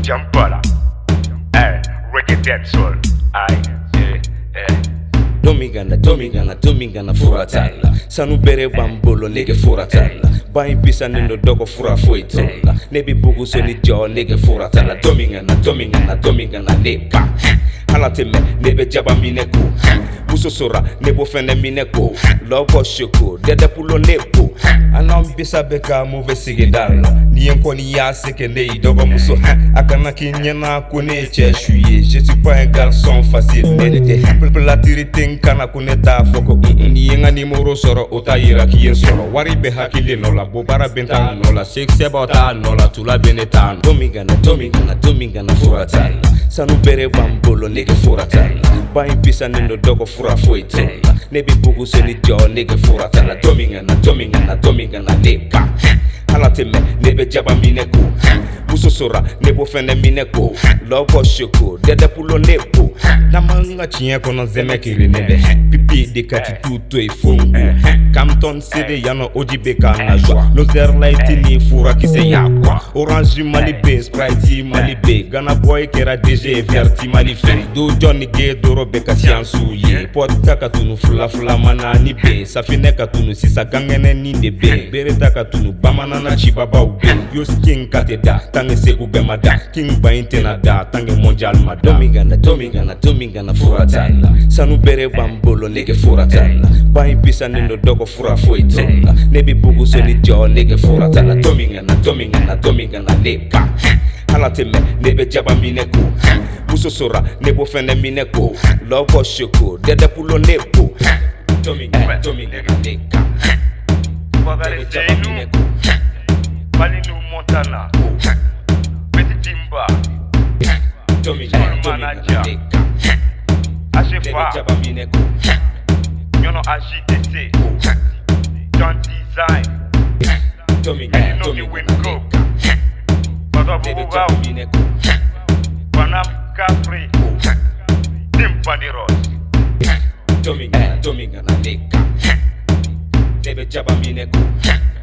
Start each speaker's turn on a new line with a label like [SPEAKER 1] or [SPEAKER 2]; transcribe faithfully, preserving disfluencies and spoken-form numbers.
[SPEAKER 1] Jampala, eh, reggae dancehall, aye, eh, eh.
[SPEAKER 2] Domingana, domingana, domingana furatala. Sanu bere bambolo nigga furatala. Bain pisa nindo dogo fura foitola. Nebi bugu soni jaw nigga furatala. Domingana, domingana, domingana nepa. Halateme nebe jaba mineko. Muso sora nebo fene mineko. Lobo shoko dede pulo nepo. Anam bisa beka move sigedala. Ni enko ni ya sekende idogo muso. Akana kinyana kone che shuye. Je suis pas un garçon facile. People la tirite kana kuneta foko. Ni yenga ni moro soro otayira kiyen soro. Wari be hakile no la bobara benta no la six sebota no la tula beneta. Domingana, domingana, domingana furatala. Sanu bere bambolo nigga furatala. Bain pisa nindo dogo fura foitola. Nebi bugu soni jaw nigga furatala. Domingana, domingana, domingana nepa. Halateme nebe jaba mineko. Muso sora nebo fene mineko. Lobo shoko dede pulo nepo. Namanga chien kono zeme kiri nebe. Pipi de kati tuto e fongu. Kamton sede yano ojibeka na joa. Nozer light ni fura kise yakwa. Orange malibe, Sprite malibe. Gana boy kera D G verti malife. Do Johnny Gay doro beka siansu ye. Pot kaka tunu fula fula mana ni be. Safine katunu sisa gangene ni nebe. Bereta katunu bamana na chibaba ube. Yo skin kateda tange seku bemada. King baintena da tange mondial mada. Domingana, domingana, domingana furatala. Sanu bere bambolo nigga furatala. Bain pisa nindo dogo fura foitola. Nebi bugu soni jaw nigga furatala. Domingana, domingana, domingana nepa. Halateme nebe jaba mineko. Muso sora nebo fene mineko. Lobo shoko dede pulo nepo. Domingana, domingana neka.
[SPEAKER 1] Bagare Jainu, Balinu Montana, Petit Timba,
[SPEAKER 2] Domingana, domingana neka.
[SPEAKER 1] Achefa, Yono A J T C, John Design,
[SPEAKER 2] Domingana,
[SPEAKER 1] Enoki
[SPEAKER 2] domingana
[SPEAKER 1] Winco,
[SPEAKER 2] neka.
[SPEAKER 1] Bagabuga, Panam Capri, Timpaniros,
[SPEAKER 2] Domingana, domingana neka. Nebe jaba mineko.